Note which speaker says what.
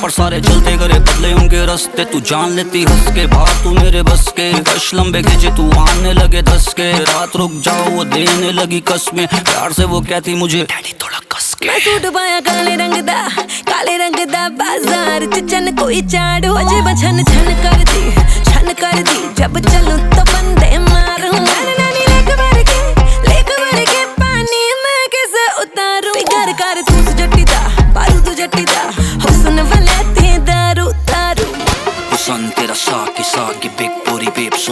Speaker 1: पर सारे चलते करे बदले उनके रास्ते। तू जान लेती हंस के बाहर तू मेरे बस के, कश लंबे खींचे तू आने लगे धस के। रात रुक जाओ वो देने लगी कसमें, प्यार से वो कहती मुझे डैडी थोड़ा कस के।
Speaker 2: मैं सूट पाया काले रंग दा बाजार च चन कोई चाड़ हो जे छन छन कर दी जब चलूं तो बंदे मारूं। नानी लेक भर के पानी में कैसे उतारूं। फिकर कर तू जट्टी दा बारूद जट्टी दा हुस्न वाले थे दारू।
Speaker 1: हुसन तेरा साकी बिग पूरी बेब